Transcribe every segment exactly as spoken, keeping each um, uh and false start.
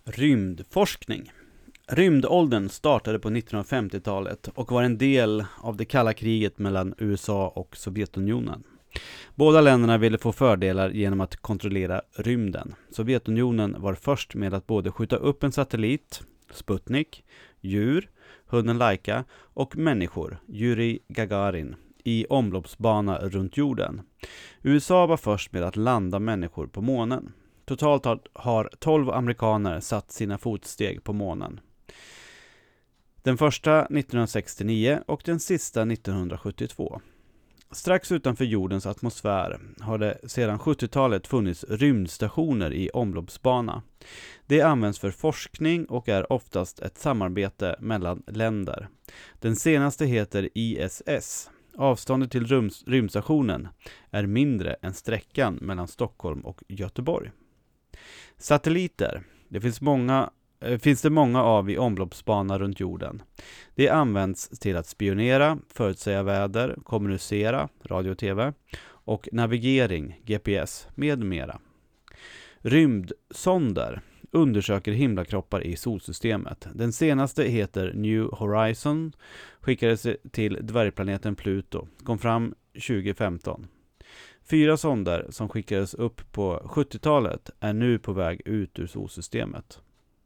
Rymdforskning. Rymdåldern startade på nittonhundrafemtiotalet och var en del av det kalla kriget mellan U S A och Sovjetunionen. Båda länderna ville få fördelar genom att kontrollera rymden. Sovjetunionen var först med att både skjuta upp en satellit, Sputnik, djur, hunden Laika och människor, Yuri Gagarin, i omloppsbana runt jorden. U S A var först med att landa människor på månen. Totalt har tolv amerikaner satt sina fotsteg på månen. Den första nittonhundrasextionio och den sista nittonhundrasjuttiotvå. Strax utanför jordens atmosfär har det sedan sjuttiotalet funnits rymdstationer i omloppsbana. Det används för forskning och är oftast ett samarbete mellan länder. Den senaste heter I S S. Avståndet till rymd- rymdstationen är mindre än sträckan mellan Stockholm och Göteborg. Satelliter. Det finns många finns det många av i omloppsbana runt jorden. Det används till att spionera, förutsäga väder, kommunicera, radio och tv och navigering, G P S med mera. Rymdsonder undersöker himlakroppar i solsystemet. Den senaste heter New Horizon, skickades till dvärgplaneten Pluto, kom fram tjugohundrafemton. Fyra sonder som skickades upp på sjuttiotalet är nu på väg ut ur solsystemet.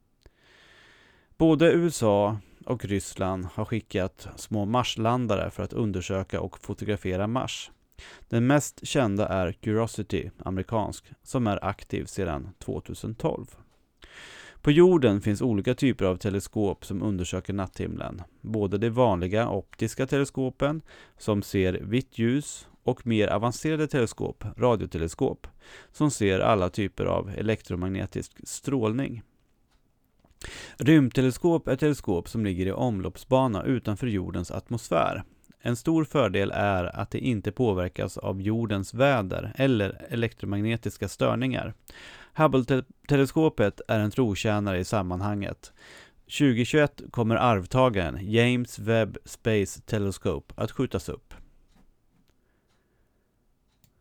Både U S A och Ryssland har skickat små Marslandare för att undersöka och fotografera Mars. Den mest kända är Curiosity, amerikansk, som är aktiv sedan tjugohundratolv. På jorden finns olika typer av teleskop som undersöker natthimlen. Både de vanliga optiska teleskopen som ser vitt ljus och mer avancerade teleskop, radioteleskop, som ser alla typer av elektromagnetisk strålning. Rymdteleskop är teleskop som ligger i omloppsbana utanför jordens atmosfär. En stor fördel är att det inte påverkas av jordens väder eller elektromagnetiska störningar. Hubble-teleskopet är en trotjänare i sammanhanget. tjugohundratjugoett kommer arvtagaren James Webb Space Telescope att skjutas upp.